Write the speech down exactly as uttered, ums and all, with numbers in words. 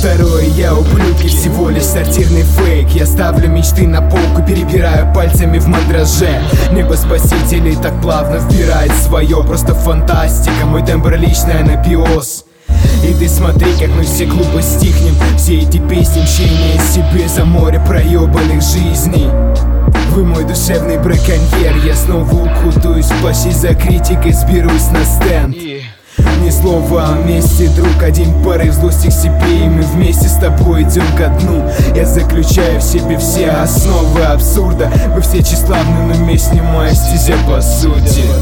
Второе, я ублюдки, всего лишь сортирный фейк. Я ставлю мечты на полку, перебираю пальцами в мандраже. Небо спасителей так плавно вбирает свое. Просто фантастика, мой тембр личный анабиоз. И ты смотри, как мы все глупо стихнем. Все эти песни мщения себе за море проебанных жизней. Вы мой душевный браконьер. Я снова укутаюсь в плащ и за критикой сберусь на стенд. Ни слова о месте, друг, один порыв злости к себе, и мы вместе с тобой идем ко дну. Я заключаю в себе все основы абсурда. Мы все тщеславны, но месть не моя стезя по сути.